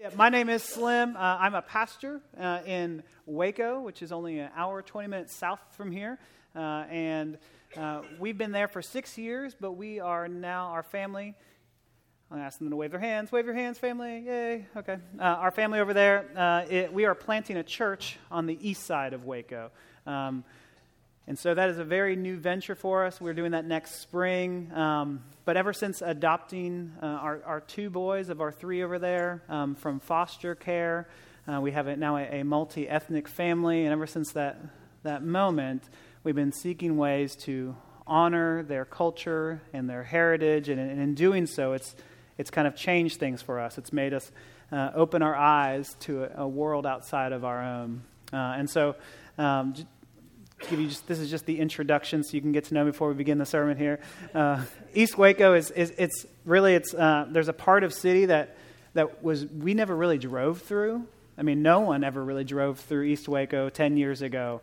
Yeah, my name is Slim. I'm a pastor in Waco, which is only an hour, 20 minutes south from here. And we've been there for 6 years, but we are now, our family, I'm asking them to wave their hands. Wave your hands, family. Yay. Okay. Our family over there, we are planting a church on the east side of Waco. And so that is a very new venture for us. We're doing that next spring. But ever since adopting our two boys of our three over there from foster care, we have now a multi-ethnic family. And ever since that moment, we've been seeking ways to honor their culture and their heritage. And in doing so, it's kind of changed things for us. It's made us open our eyes to a world outside of our own. And so this is just the introduction so you can get to know me before we begin the sermon here. East Waco it's there's a part of city that we never really drove through. I mean, no one ever really drove through East Waco 10 years ago.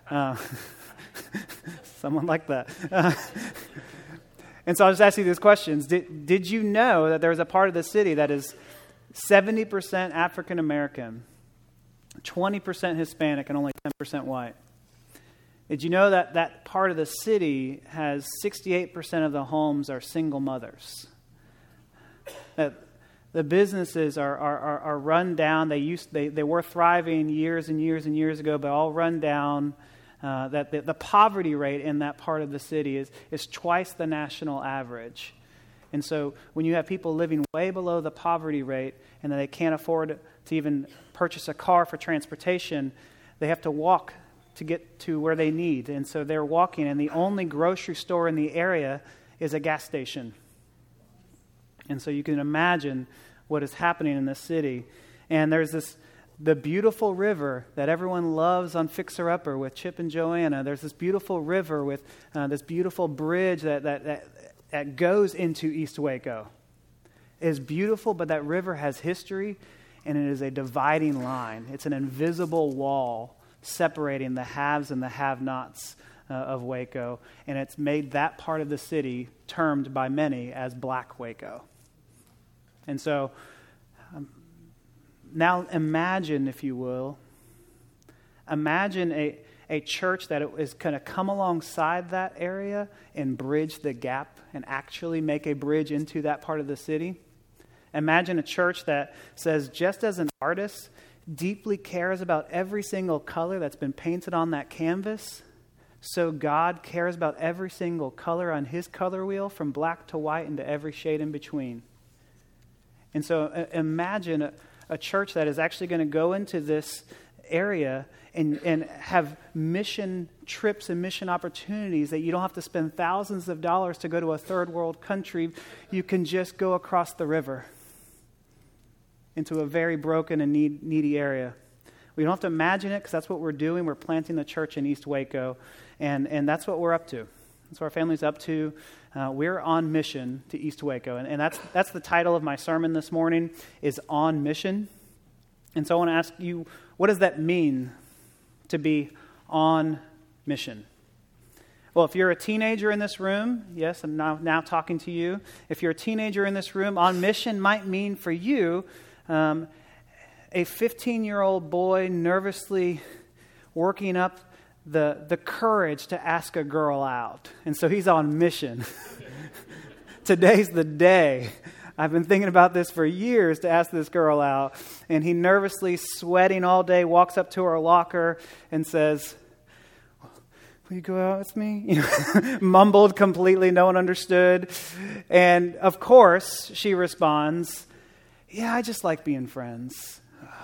Someone like that. And so I'll just ask you these questions. Did you know that there's a part of the city that is 70% African American, 20% Hispanic, and only 10% white? Did you know that part of the city has 68% of the homes are single mothers? That the businesses are run down. They were thriving years and years and years ago, but all run down. That the poverty rate in that part of the city is twice the national average. And so when you have people living way below the poverty rate and that they can't afford to even purchase a car for transportation, they have to walk to get to where they need. And so they're walking, and the only grocery store in the area is a gas station. And so you can imagine what is happening in this city. And there's the beautiful river that everyone loves on Fixer Upper with Chip and Joanna. There's this beautiful river with this beautiful bridge that goes into East Waco. It is beautiful, but that river has history, and it is a dividing line. It's an invisible wall separating the haves and the have-nots of Waco, and it's made that part of the city termed by many as Black Waco. And so now imagine, if you will, imagine a church that is going to come alongside that area and bridge the gap and actually make a bridge into that part of the city. Imagine a church that says, just as an artist deeply cares about every single color that's been painted on that canvas, so God cares about every single color on his color wheel, from black to white and to every shade in between. And so imagine a church that is actually going to go into this area and have mission trips and mission opportunities that you don't have to spend thousands of dollars to go to a third world country. You can just go across the river into a very broken and needy area. We don't have to imagine it, because that's what we're doing. We're planting the church in East Waco, and that's what we're up to. That's what our family's up to. We're on mission to East Waco, and that's the title of my sermon this morning, is On Mission. And so I want to ask you, what does that mean to be on mission? Well, if you're a teenager in this room, yes, I'm now talking to you. If you're a teenager in this room, on mission might mean for you a 15-year-old boy nervously working up the courage to ask a girl out. And so he's on mission. Today's the day. I've been thinking about this for years, to ask this girl out. And he, nervously sweating all day, walks up to her locker and says, "Will you go out with me?" Mumbled completely, no one understood. And of course, she responds, "Yeah, I just like being friends."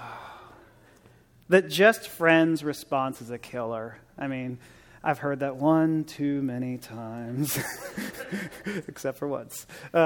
That just friends response is a killer. I mean, I've heard that one too many times, except for once.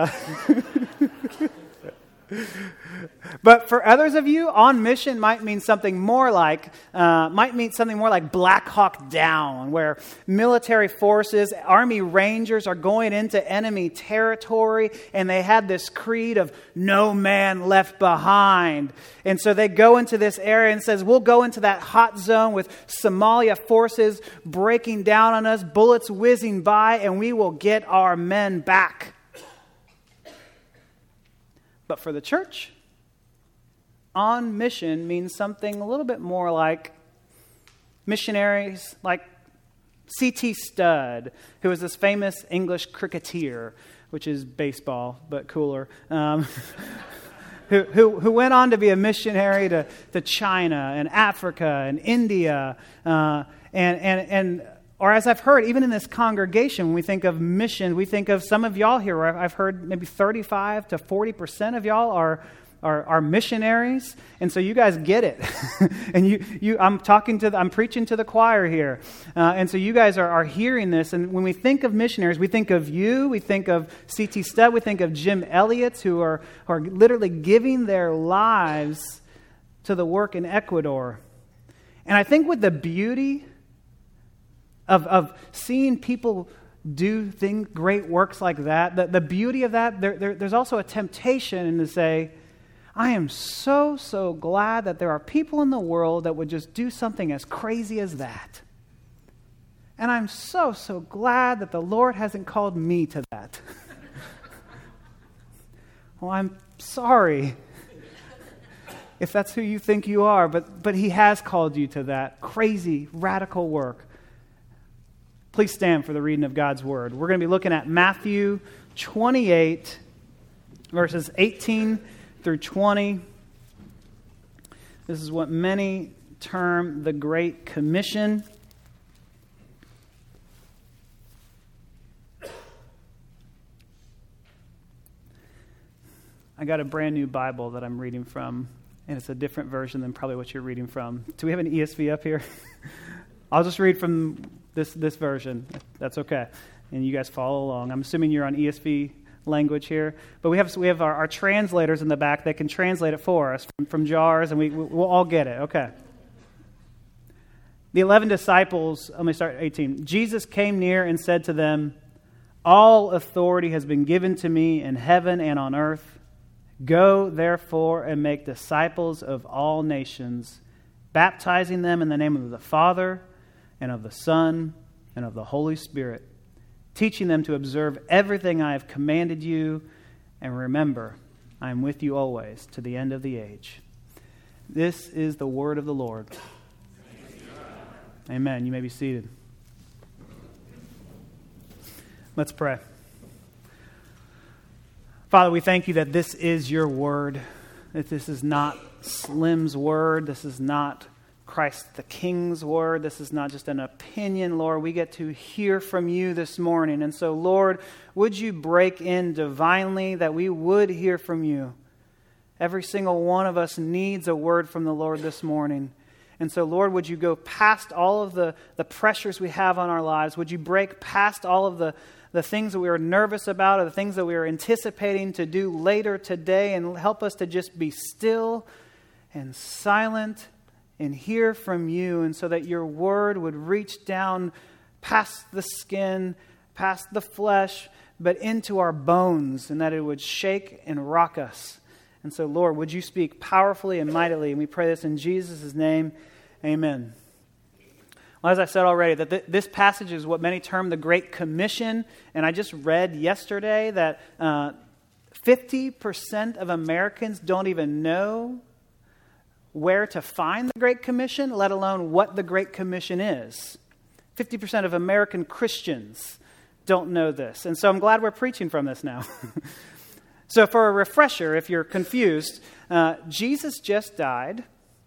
But for others of you, on mission might mean something more like Black Hawk Down, where military forces, Army Rangers are going into enemy territory, and they had this creed of no man left behind. And so they go into this area and says, we'll go into that hot zone with Somalia forces breaking down on us, bullets whizzing by, and we will get our men back. But for the church, on mission means something a little bit more like missionaries, like C.T. Studd, who was this famous English cricketer, which is baseball, but cooler, who went on to be a missionary to China and Africa and India, or as I've heard, even in this congregation, when we think of mission, we think of some of y'all here, where I've heard maybe 35 to 40% of y'all are missionaries, and so you guys get it. And I'm preaching to the choir here, and so you guys are hearing this. And when we think of missionaries, we think of you, we think of C.T. Studd, we think of Jim Elliott, who are literally giving their lives to the work in Ecuador. And I think with the beauty of seeing people do great works like that, the beauty of that, there's also a temptation to say, I am so, so glad that there are people in the world that would just do something as crazy as that. And I'm so, so glad that the Lord hasn't called me to that. Well, I'm sorry if that's who you think you are, but He has called you to that crazy, radical work. Please stand for the reading of God's Word. We're going to be looking at Matthew 28, verses 18 through 20. This is what many term the Great Commission. I got a brand new Bible that I'm reading from, and it's a different version than probably what you're reading from. Do we have an ESV up here? I'll just read from this version. That's okay. And you guys follow along. I'm assuming you're on ESV language here. But we have our translators in the back that can translate it for us from jars, and we'll all get it. Okay. The 11 disciples, let me start at 18. Jesus came near and said to them, all authority has been given to me in heaven and on earth. Go, therefore, and make disciples of all nations, baptizing them in the name of the Father and of the Son and of the Holy Spirit, teaching them to observe everything I have commanded you, and remember, I am with you always to the end of the age. This is the word of the Lord. Amen. You may be seated. Let's pray. Father, we thank you that this is your word, that this is not Slim's word, this is not Christ the King's word. This is not just an opinion, Lord. We get to hear from you this morning. And so, Lord, would you break in divinely that we would hear from you? Every single one of us needs a word from the Lord this morning. And so, Lord, would you go past all of the pressures we have on our lives? Would you break past all of the things that we are nervous about or the things that we are anticipating to do later today and help us to just be still and silent and hear from you, and so that your word would reach down past the skin, past the flesh, but into our bones, and that it would shake and rock us. And so, Lord, would you speak powerfully and mightily? And we pray this in Jesus' name. Amen. Well, as I said already, that this passage is what many term the Great Commission, and I just read yesterday that 50% of Americans don't even know where to find the Great Commission, let alone what the Great Commission is. 50% of American Christians don't know this. And so I'm glad we're preaching from this now. So for a refresher, if you're confused, Jesus just died.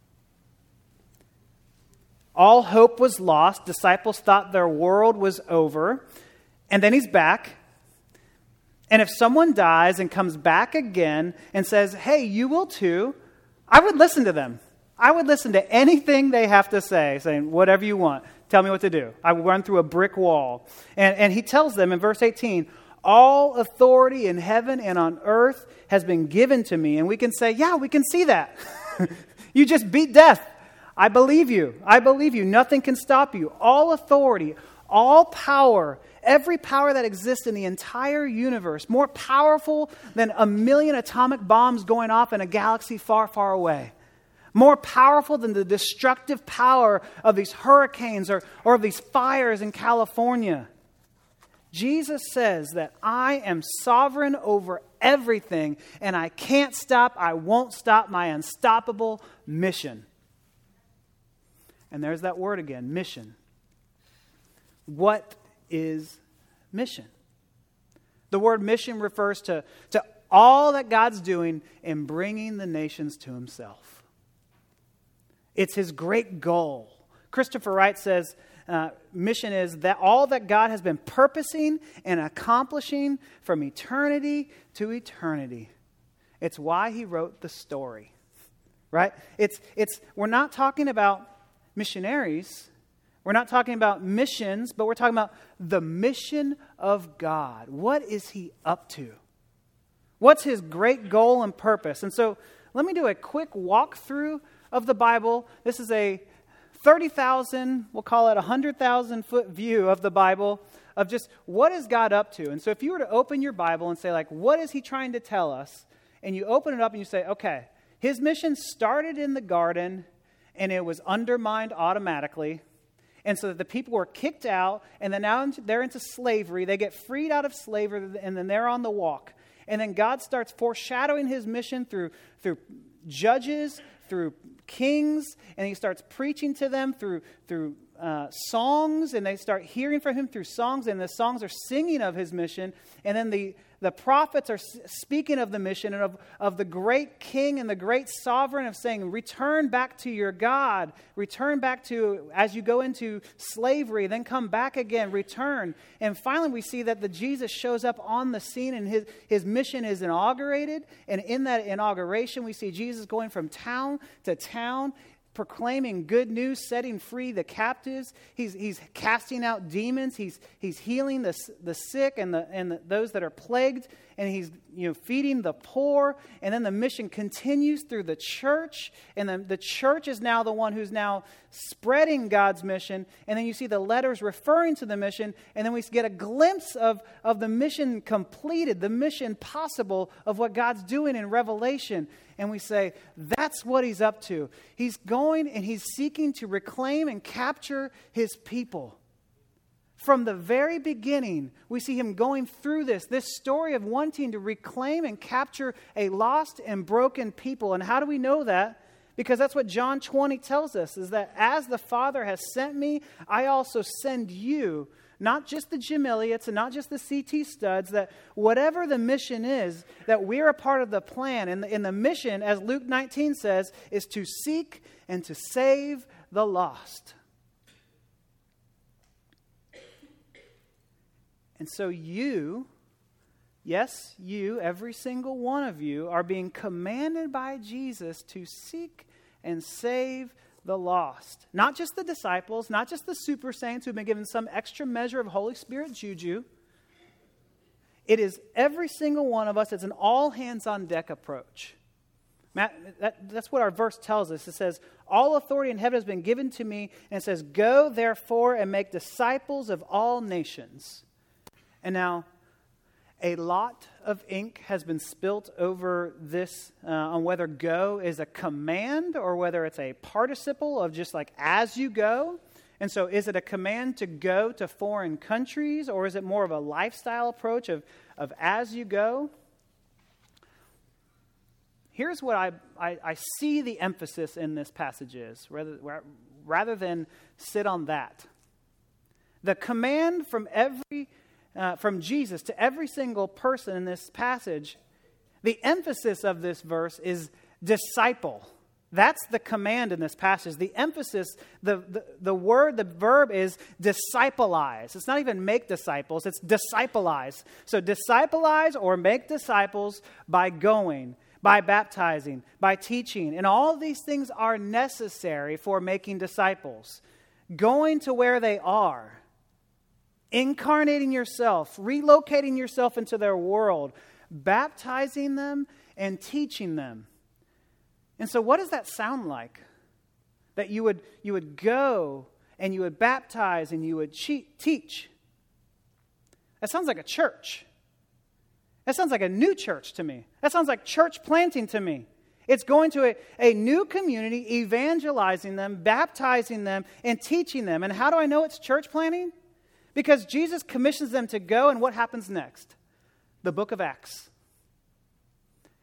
All hope was lost. Disciples thought their world was over. And then he's back. And if someone dies and comes back again and says, hey, you will too, I would listen to them. I would listen to anything they have to say, saying, whatever you want, tell me what to do. I will run through a brick wall. And he tells them in verse 18, all authority in heaven and on earth has been given to me. And we can say, yeah, we can see that. You just beat death. I believe you. I believe you. Nothing can stop you. All authority, all power, every power that exists in the entire universe, more powerful than 1,000,000 atomic bombs going off in a galaxy far, far away. More powerful than the destructive power of these hurricanes or of these fires in California. Jesus says that I am sovereign over everything, and I can't stop, I won't stop my unstoppable mission. And there's that word again, mission. What is mission? The word mission refers to all that God's doing in bringing the nations to himself. It's his great goal. Christopher Wright says, mission is that all that God has been purposing and accomplishing from eternity to eternity. It's why he wrote the story, right? We're not talking about missionaries. We're not talking about missions, but we're talking about the mission of God. What is he up to? What's his great goal and purpose? And so let me do a quick walkthrough of the Bible. This is a 30,000, we'll call it 100,000 foot view of the Bible of just what is God up to. And so if you were to open your Bible and say, like, what is he trying to tell us? And you open it up and you say, okay, his mission started in the garden and it was undermined automatically. And so the people were kicked out, and then now they're into slavery. They get freed out of slavery, and then they're on the walk. And then God starts foreshadowing his mission through judges, through kings, and he starts preaching to them through songs, and they start hearing from him through songs, and the songs are singing of his mission. And then the prophets are speaking of the mission and of the great king and the great sovereign, of saying, return back to your God, return back to, as you go into slavery, then come back again, return. And finally we see that the Jesus shows up on the scene and his mission is inaugurated. And in that inauguration we see Jesus going from town to town, proclaiming good news, setting free the captives. He's casting out demons. He's healing the sick and those that are plagued, and he's feeding the poor. And then the mission continues through the church, and then the church is now the one who's now spreading God's mission. And then you see the letters referring to the mission, and then we get a glimpse of the mission completed, the mission possible of what God's doing in Revelation. And we say, that's what he's up to. He's going and he's seeking to reclaim and capture his people. From the very beginning, we see him going through this story of wanting to reclaim and capture a lost and broken people. And how do we know that? Because that's what John 20 tells us, is that as the Father has sent me, I also send you. Not just the Jim Elliots and not just the C.T. Studs, that whatever the mission is, that we're a part of the plan. And the mission, as Luke 19 says, is to seek and to save the lost. And so you, yes, you, every single one of you, are being commanded by Jesus to seek and save the lost. Not just the disciples, not just the super saints who've been given some extra measure of Holy Spirit juju. It is every single one of us. It's an all hands on deck approach. That's what our verse tells us. It says, all authority in heaven has been given to me. And it says, go therefore and make disciples of all nations. And now, a lot of ink has been spilt over this on whether go is a command or whether it's a participle of just like as you go. And so is it a command to go to foreign countries, or is it more of a lifestyle approach of as you go? Here's what I see the emphasis in this passage is, rather than sit on that. The command from Jesus to every single person in this passage, the emphasis of this verse is disciple. That's the command in this passage. The emphasis, the verb is discipleize. It's not even make disciples, it's discipleize. So discipleize or make disciples by going, by baptizing, by teaching. And all of these things are necessary for making disciples. Going to where they are. Incarnating yourself, relocating yourself into their world, baptizing them and teaching them. And so what does that sound like? That you would go and you would baptize and you would teach. That sounds like a church. That sounds like a new church to me. That sounds like church planting to me. It's going to a new community, evangelizing them, baptizing them, and teaching them. And how do I know it's church planting? Because Jesus commissions them to go, and what happens next? The book of Acts.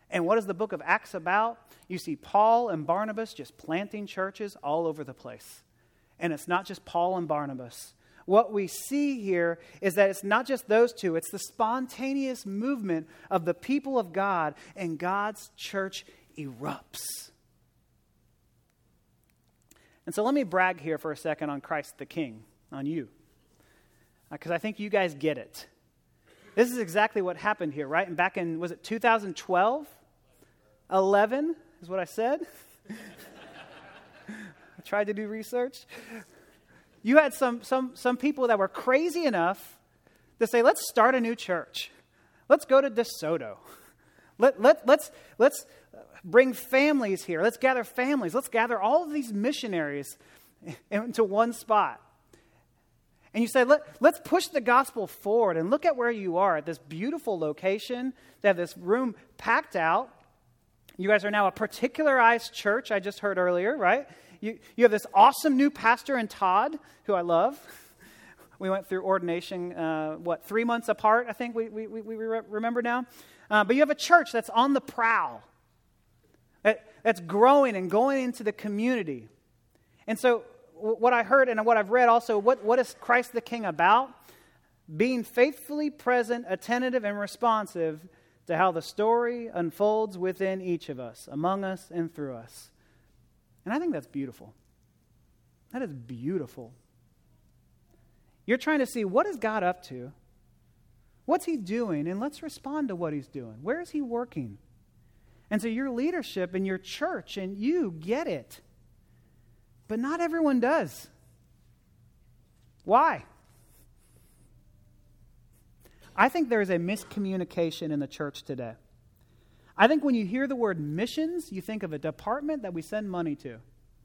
And what is the book of Acts about? You see Paul and Barnabas just planting churches all over the place. And it's not just Paul and Barnabas. What we see here is that it's not just those two. It's the spontaneous movement of the people of God, and God's church erupts. And so let me brag here for a second on Christ the King, on you. Because I think you guys get it. This is exactly what happened here, right? And back in, was it 2012? 11 is what I said. I tried to do research. You had some people that were crazy enough to say, let's start a new church. Let's go to DeSoto. Let's bring families here. Let's gather families. Let's gather all of these missionaries into one spot. And you say, let's push the gospel forward, and look at where you are at this beautiful location. They have this room packed out. You guys are now a particularized church, I just heard earlier, right? You have this awesome new pastor in Todd, who I love. We went through ordination, 3 months apart, I think we remember now. But you have a church that's on the prowl, that's growing and going into the community. And so what I heard and what I've read also, what is Christ the King about? Being faithfully present, attentive, and responsive to how the story unfolds within each of us, among us, and through us. And I think that's beautiful. That is beautiful. You're trying to see, what is God up to? What's he doing? And let's respond to what he's doing. Where is he working? And so your leadership and your church and you get it. But not everyone does. Why? I think there is a miscommunication in the church today. I think when you hear the word missions, you think of a department that we send money to.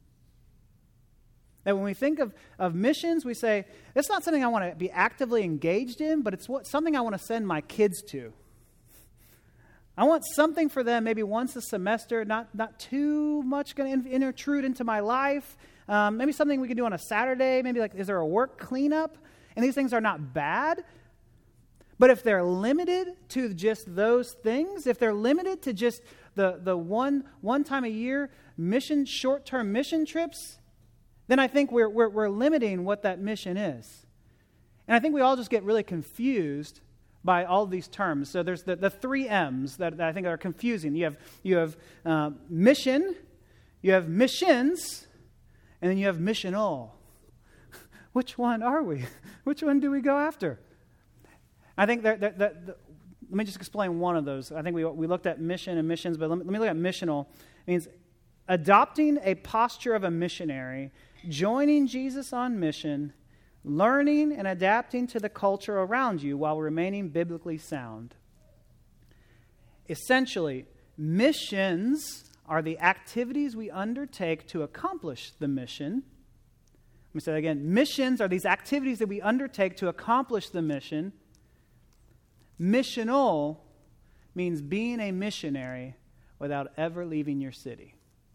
That when we think of missions, we say, it's not something I want to be actively engaged in, but it's something I want to send my kids to. I want something for them maybe once a semester, not too much going to intrude into my life. Maybe something we can do on a Saturday. Maybe like, is there a work cleanup? And these things are not bad. But if they're limited to just those things, if they're limited to just the one time a year short-term mission trips, then I think we're limiting what that mission is. And I think we all just get really confused by all of these terms. So there's the 3 M's that I think are confusing. You have mission, you have missions, and then you have missional. Which one are we? Which one do we go after? I think let me just explain one of those. I think we looked at mission and missions, but let me look at missional. It means adopting a posture of a missionary, joining Jesus on mission, learning and adapting to the culture around you while remaining biblically sound. Essentially, missions are the activities we undertake to accomplish the mission. Let me say that again. Missions are these activities that we undertake to accomplish the mission. Missional means being a missionary without ever leaving your city.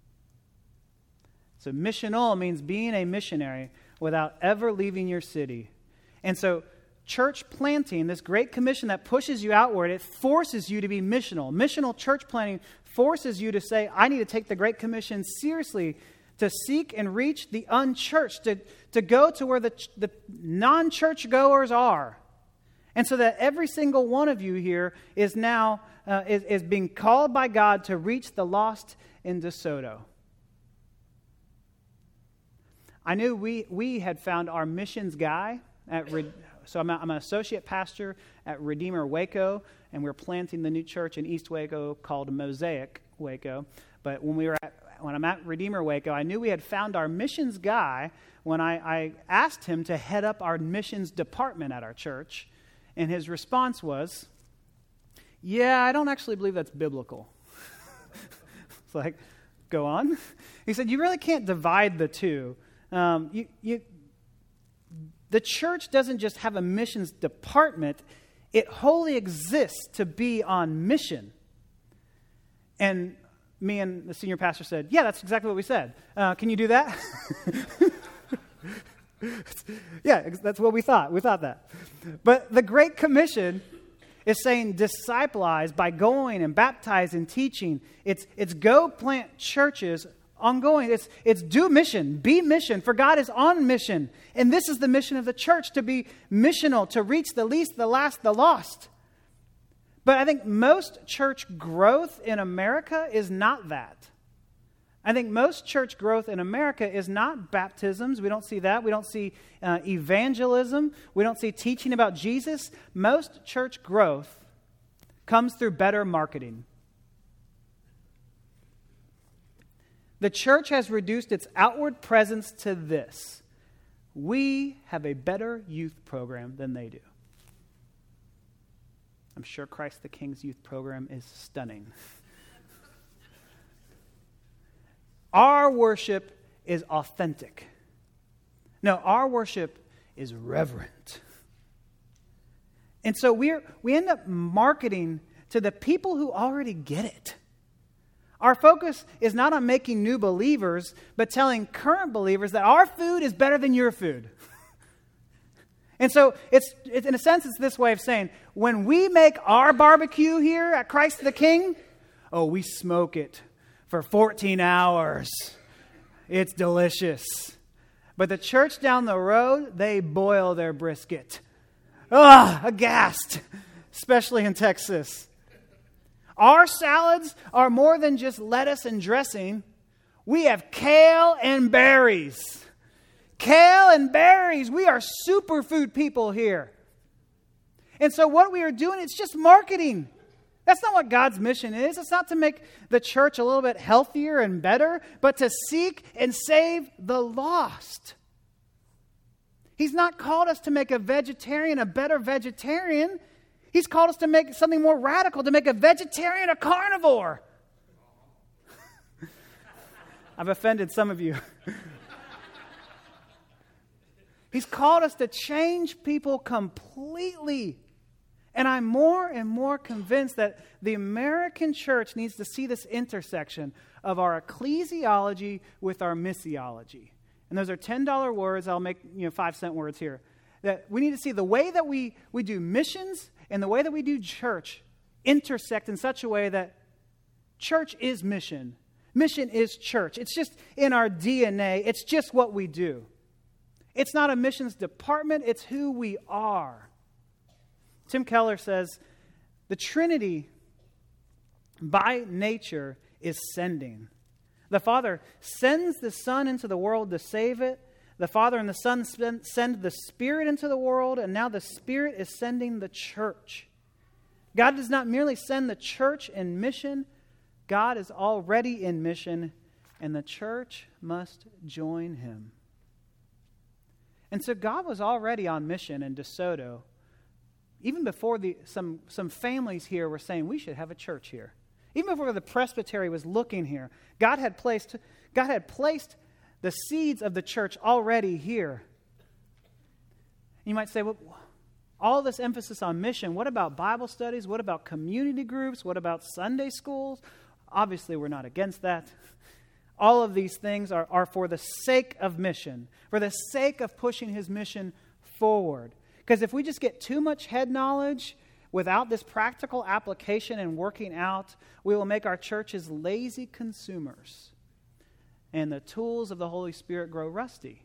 So missional means being a missionary without ever leaving your city. And so church planting, this great commission that pushes you outward, it forces you to be missional. Missional church planting forces you to say, I need to take the Great Commission seriously, to seek and reach the unchurched, to go to where the non-church goers are. And so that every single one of you here is now is being called by God to reach the lost in DeSoto. I knew we had found our missions guy so I'm an associate pastor at Redeemer Waco, and we're planting the new church in East Waco called Mosaic Waco. But when I'm at Redeemer Waco, I knew we had found our missions guy when I asked him to head up our missions department at our church. And his response was, yeah, I don't actually believe that's biblical. It's like, go on. He said, you really can't divide the two. The church doesn't just have a missions department. It wholly exists to be on mission. And me and the senior pastor said, yeah, that's exactly what we said. Can you do that? Yeah, that's what we thought. We thought that. But the Great Commission is saying discipleize by going and baptizing, teaching. It's go plant churches ongoing. It's do mission, be mission, for God is on mission. And this is the mission of the church, to be missional, to reach the least, the last, the lost. But I think most church growth in America is not that. I think most church growth in America is not baptisms. We don't see that. We don't see evangelism. We don't see teaching about Jesus. Most church growth comes through better marketing. The church has reduced its outward presence to this: we have a better youth program than they do. I'm sure Christ the King's youth program is stunning. Our worship is authentic. No, our worship is reverent. And so we end up marketing to the people who already get it. Our focus is not on making new believers, but telling current believers that our food is better than your food. And so it's in a sense, it's this way of saying, when we make our barbecue here at Christ the King, we smoke it for 14 hours. It's delicious. But the church down the road, they boil their brisket. Aghast, especially in Texas. Our salads are more than just lettuce and dressing. We have kale and berries. Kale and berries. We are superfood people here. And so what we are doing, it's just marketing. That's not what God's mission is. It's not to make the church a little bit healthier and better, but to seek and save the lost. He's not called us to make a vegetarian a better vegetarian. He's called us to make something more radical, to make a vegetarian a carnivore. I've offended some of you. He's called us to change people completely. And I'm more and more convinced that the American church needs to see this intersection of our ecclesiology with our missiology. And those are $10 words. I'll make 5-cent words here. That we need to see the way that we do missions and the way that we do church intersect in such a way that church is mission. Mission is church. It's just in our DNA. It's just what we do. It's not a missions department. It's who we are. Tim Keller says, the Trinity, by nature, is sending. The Father sends the Son into the world to save it. The Father and the Son send the Spirit into the world, and now the Spirit is sending the church. God does not merely send the church in mission. God is already in mission, and the church must join Him. And so God was already on mission in DeSoto. Even before some families here were saying, we should have a church here. Even before the presbytery was looking here, God had placed the seeds of the church already here. You might say, well, all this emphasis on mission, what about Bible studies? What about community groups? What about Sunday schools? Obviously, we're not against that. All of these things are for the sake of mission, for the sake of pushing His mission forward. Because if we just get too much head knowledge without this practical application and working out, we will make our churches lazy consumers. And the tools of the Holy Spirit grow rusty.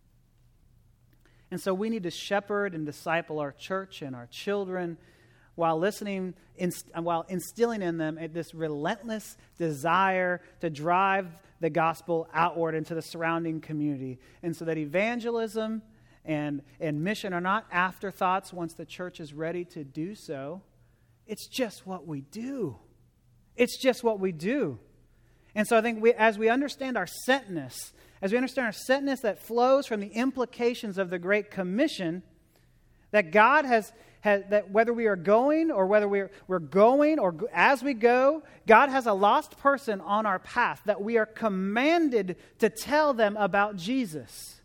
And so we need to shepherd and disciple our church and our children while instilling in them this relentless desire to drive the gospel outward into the surrounding community. And so that evangelism and mission are not afterthoughts once the church is ready to do so. It's just what we do. It's just what we do. And so I think as we understand our sentness, that flows from the implications of the Great Commission, that God has that whether we are going or whether we're going or as we go, God has a lost person on our path that we are commanded to tell them about Jesus.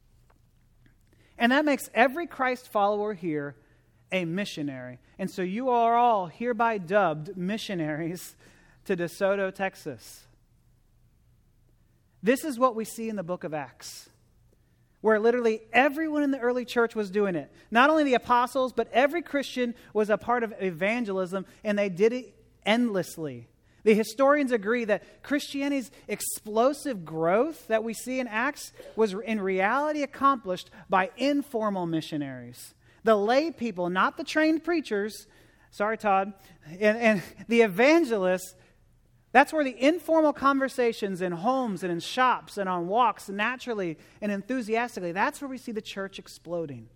And that makes every Christ follower here a missionary. And so you are all hereby dubbed missionaries to DeSoto, Texas. This is what we see in the book of Acts. where literally everyone in the early church was doing it. Not only the apostles, but every Christian was a part of evangelism, and they did it endlessly. The historians agree that Christianity's explosive growth that we see in Acts was in reality accomplished by informal missionaries. The lay people, not the trained preachers, sorry, Todd, and the evangelists, that's where the informal conversations in homes and in shops and on walks naturally and enthusiastically, that's where we see the church exploding.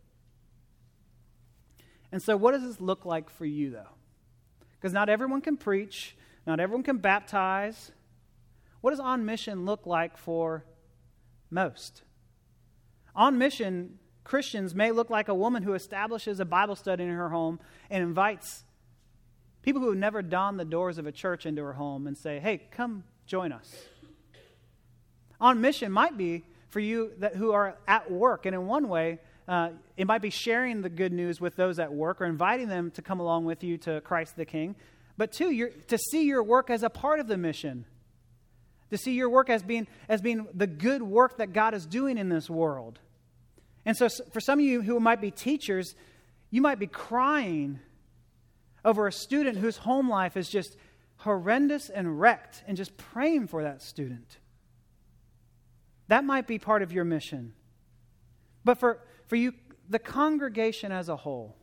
And so what does this look like for you, though? Because not everyone can preach. Not everyone can baptize. What does on mission look like for most? On mission, Christians may look like a woman who establishes a Bible study in her home and invites people who have never donned the doors of a church into her home and say, hey, come join us. On mission might be for you who are at work, and in one way, it might be sharing the good news with those at work or inviting them to come along with you to Christ the King. But two, to see your work as a part of the mission. To see your work as being the good work that God is doing in this world. And so for some of you who might be teachers, you might be crying over a student whose home life is just horrendous and wrecked, and just praying for that student. That might be part of your mission. But for you, the congregation as a whole,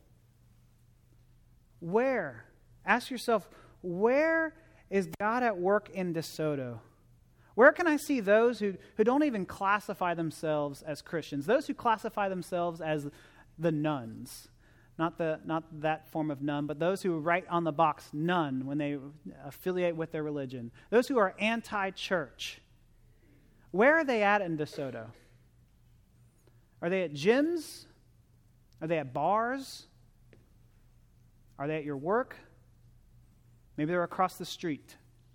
ask yourself, where is God at work in DeSoto? Where can I see those who don't even classify themselves as Christians? Those who classify themselves as the nuns. Not that form of nun, but those who write on the box nun when they affiliate with their religion. Those who are anti-church. Where are they at in DeSoto? Are they at gyms? Are they at bars? Are they at your work? Maybe they're across the street.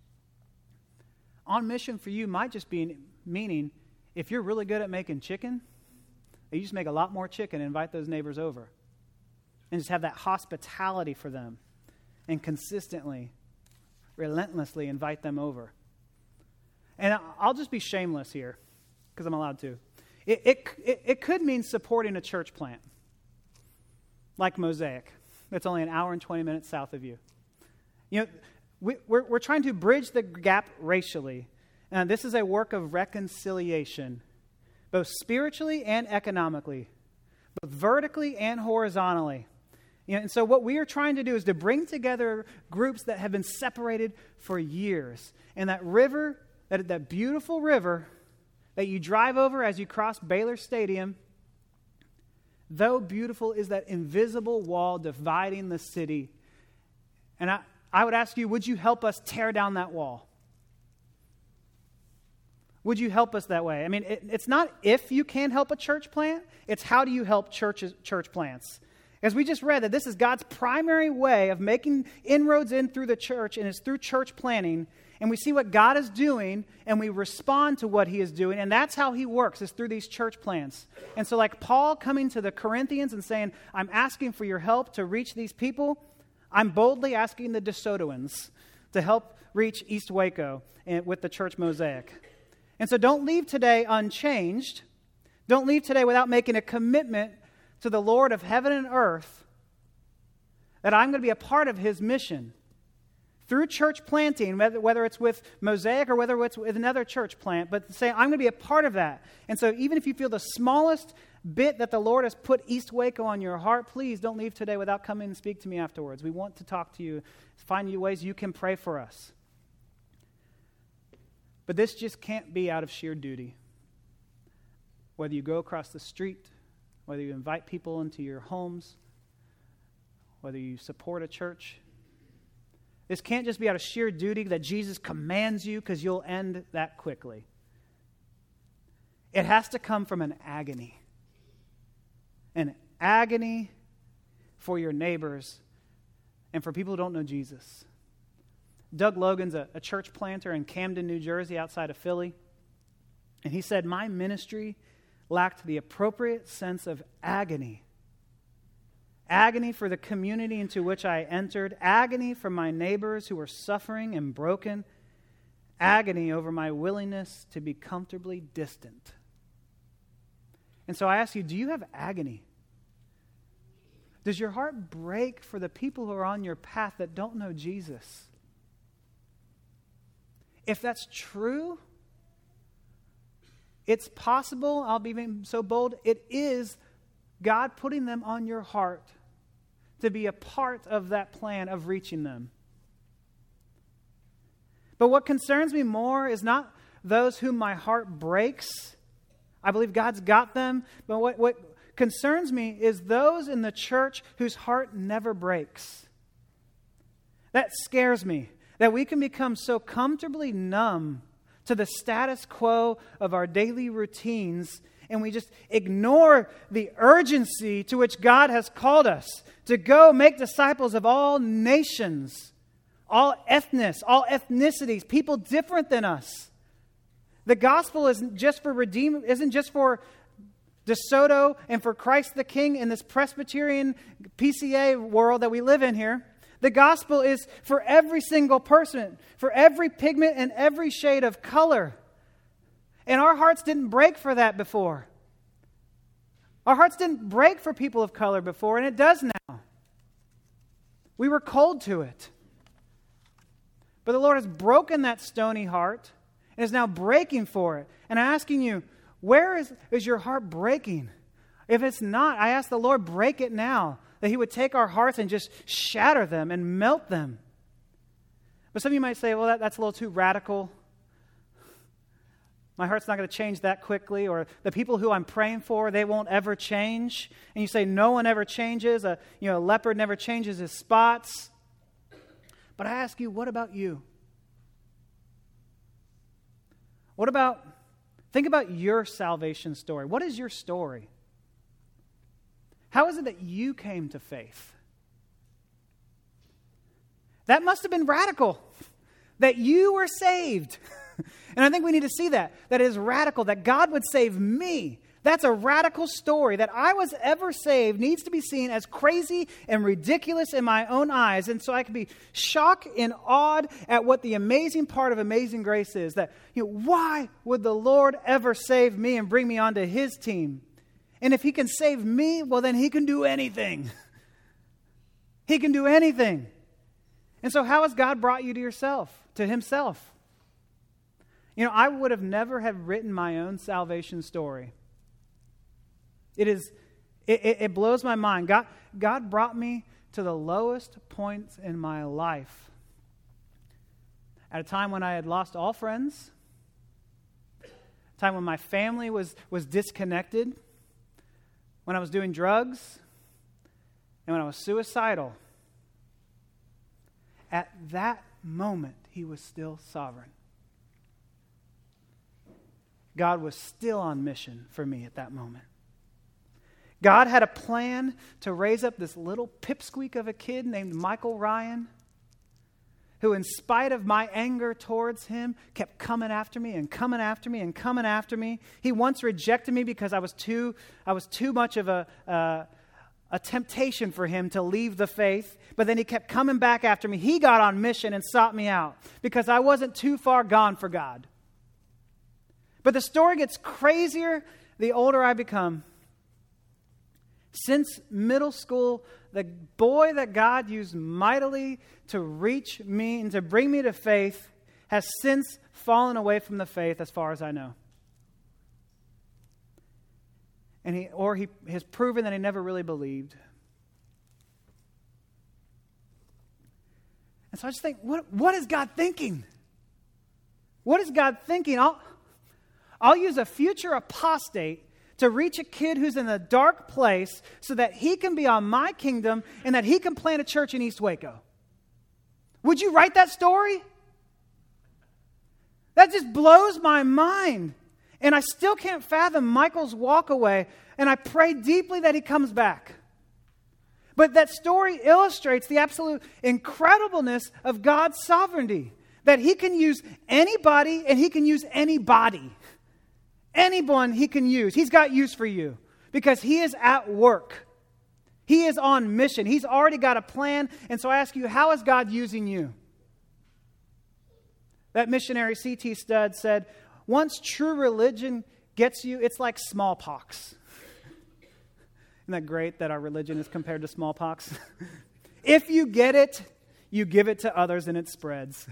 On mission for you might just be meaning if you're really good at making chicken, you just make a lot more chicken and invite those neighbors over. And just have that hospitality for them. And consistently, relentlessly invite them over. And I'll just be shameless here, because I'm allowed to. It could mean supporting a church plant, like Mosaic. That's only an hour and 20 minutes south of you. You know, we're trying to bridge the gap racially. And this is a work of reconciliation, both spiritually and economically, both vertically and horizontally. You know, and so what we are trying to do is to bring together groups that have been separated for years. And that river, that beautiful river that you drive over as you cross Baylor Stadium, though beautiful, is that invisible wall dividing the city. And I would ask you, would you help us tear down that wall? Would you help us that way? I mean, it's not if you can help a church plant, it's how do you help church plants. As we just read, that this is God's primary way of making inroads in through the church, and it's through church planting. And we see what God is doing, and we respond to what he is doing. And that's how he works, is through these church plants. And so like Paul coming to the Corinthians and saying, I'm asking for your help to reach these people, I'm boldly asking the DeSotoans to help reach East Waco with the church Mosaic. And so don't leave today unchanged. Don't leave today without making a commitment to the Lord of heaven and earth that I'm going to be a part of his mission. Through church planting, whether it's with Mosaic or whether it's with another church plant, but say, I'm going to be a part of that. And so even if you feel the smallest bit that the Lord has put East Waco on your heart, please don't leave today without coming and speak to me afterwards. We want to talk to you, find you ways you can pray for us. But this just can't be out of sheer duty. Whether you go across the street, whether you invite people into your homes, whether you support a church, this can't just be out of sheer duty that Jesus commands you, because you'll end that quickly. It has to come from an agony for your neighbors and for people who don't know Jesus. Doug Logan's a church planter in Camden, New Jersey, outside of Philly. And he said, my ministry lacked the appropriate sense of agony. Agony for the community into which I entered. Agony for my neighbors who were suffering and broken. Agony over my willingness to be comfortably distant. And so I ask you, do you have agony? Does your heart break for the people who are on your path that don't know Jesus? If that's true, it's possible, I'll be even so bold, it is God putting them on your heart to be a part of that plan of reaching them. But what concerns me more is not those whom my heart breaks. I believe God's got them. But what concerns me is those in the church whose heart never breaks. That scares me, that we can become so comfortably numb to the status quo of our daily routines, and we just ignore the urgency to which God has called us to go make disciples of all nations, all ethnicities, people different than us. The gospel isn't just for DeSoto and for Christ the King in this Presbyterian PCA world that we live in here. The gospel is for every single person, for every pigment and every shade of color. And our hearts didn't break for that before. Our hearts didn't break for people of color before, and it does now. We were cold to it. But the Lord has broken that stony heart and is now breaking for it. And I'm asking you, where is your heart breaking? If it's not, I ask the Lord, break it now. That He would take our hearts and just shatter them and melt them. But some of you might say, well, that's a little too radical. My heart's not going to change that quickly. Or the people who I'm praying for, they won't ever change. And you say, no one ever changes. A leopard never changes his spots. But I ask you, what about you? Think about your salvation story. What is your story? How is it that you came to faith? That must have been radical, that you were saved. And I think we need to see that it is radical, that God would save me. That's a radical story. That I was ever saved needs to be seen as crazy and ridiculous in my own eyes. And so I can be shocked and awed at what the amazing part of Amazing Grace is. That, why would the Lord ever save me and bring me onto His team? And if He can save me, well, then He can do anything. He can do anything. And so how has God brought you to Himself? I would have never have written my own salvation story. It blows my mind. God brought me to the lowest points in my life. At a time when I had lost all friends. A time when my family was disconnected. When I was doing drugs. And when I was suicidal. At that moment, He was still sovereign. God was still on mission for me at that moment. God had a plan to raise up this little pipsqueak of a kid named Michael Ryan, who in spite of my anger towards him, kept coming after me and coming after me and coming after me. He once rejected me because I was too much of a temptation for him to leave the faith. But then he kept coming back after me. He got on mission and sought me out because I wasn't too far gone for God. But the story gets crazier the older I become. Since middle school, the boy that God used mightily to reach me and to bring me to faith has since fallen away from the faith as far as I know. And he has proven that he never really believed. And so I just think, what is God thinking? What is God thinking? I'll use a future apostate to reach a kid who's in a dark place so that he can be on my kingdom and that he can plant a church in East Waco. Would you write that story? That just blows my mind. And I still can't fathom Michael's walk away, and I pray deeply that he comes back. But that story illustrates the absolute incredibleness of God's sovereignty, that He can use anybody and He can use anybody. Anyone He can use. He's got use for you because He is at work. He is on mission. He's already got a plan. And so I ask you, how is God using you? That missionary C.T. Studd said, once true religion gets you, it's like smallpox. Isn't that great that our religion is compared to smallpox? If you get it, you give it to others and it spreads.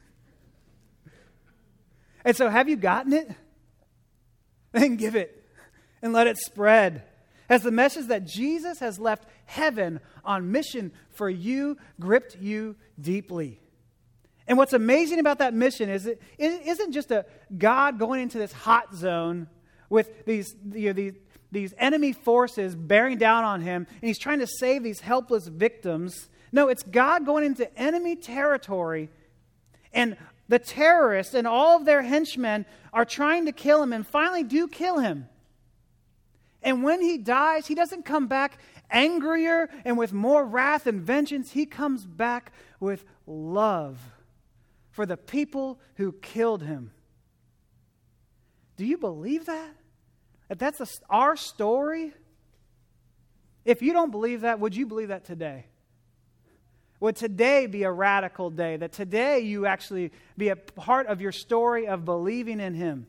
And so have you gotten it? Then give it and let it spread. As the message that Jesus has left heaven on mission for you gripped you deeply. And what's amazing about that mission is it isn't just a God going into this hot zone with these enemy forces bearing down on him, and he's trying to save these helpless victims. No, it's God going into enemy territory, and the terrorists and all of their henchmen are trying to kill him and finally do kill him. And when he dies, he doesn't come back angrier and with more wrath and vengeance. He comes back with love for the people who killed him. Do you believe that? That that's our story? If you don't believe that, would you believe that today? Would today be a radical day? That today you actually be a part of your story of believing in him?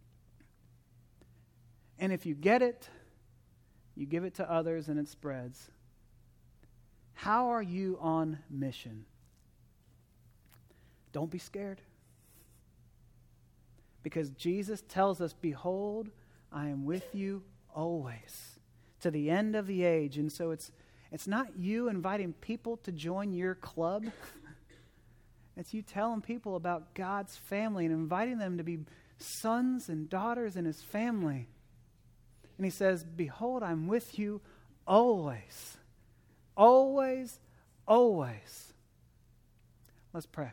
And if you get it, you give it to others and it spreads. How are you on mission? Don't be scared. Because Jesus tells us, behold, I am with you always, to the end of the age. And so it's not you inviting people to join your club. It's you telling people about God's family and inviting them to be sons and daughters in his family. And he says, behold, I'm with you always. Always, always. Let's pray.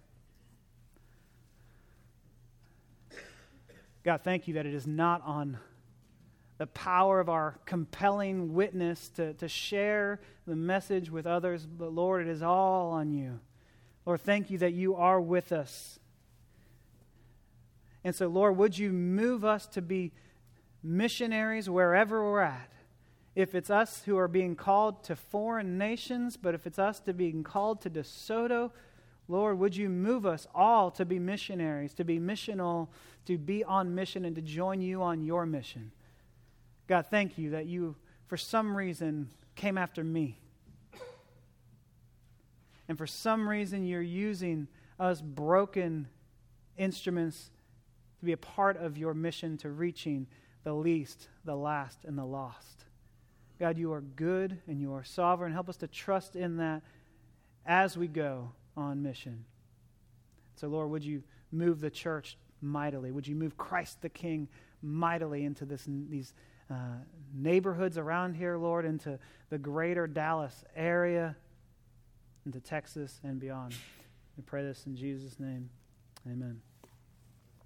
God, thank you that it is not on the power of our compelling witness to share the message with others, but Lord, it is all on you. Lord, thank you that you are with us. And so, Lord, would you move us to be missionaries wherever we're at? If it's us who are being called to foreign nations, but if it's us to being called to DeSoto, Lord, would you move us all to be missionaries, to be missional, to be on mission, and to join you on your mission. God, thank you that you, for some reason, came after me. And for some reason, you're using us broken instruments to be a part of your mission to reaching the least, the last, and the lost. God, you are good and you are sovereign. Help us to trust in that as we go on mission. So, Lord, would you move the church mightily? Would you move Christ the King mightily into these neighborhoods around here, Lord, into the greater Dallas area, into Texas and beyond? We pray this in Jesus' name. Amen.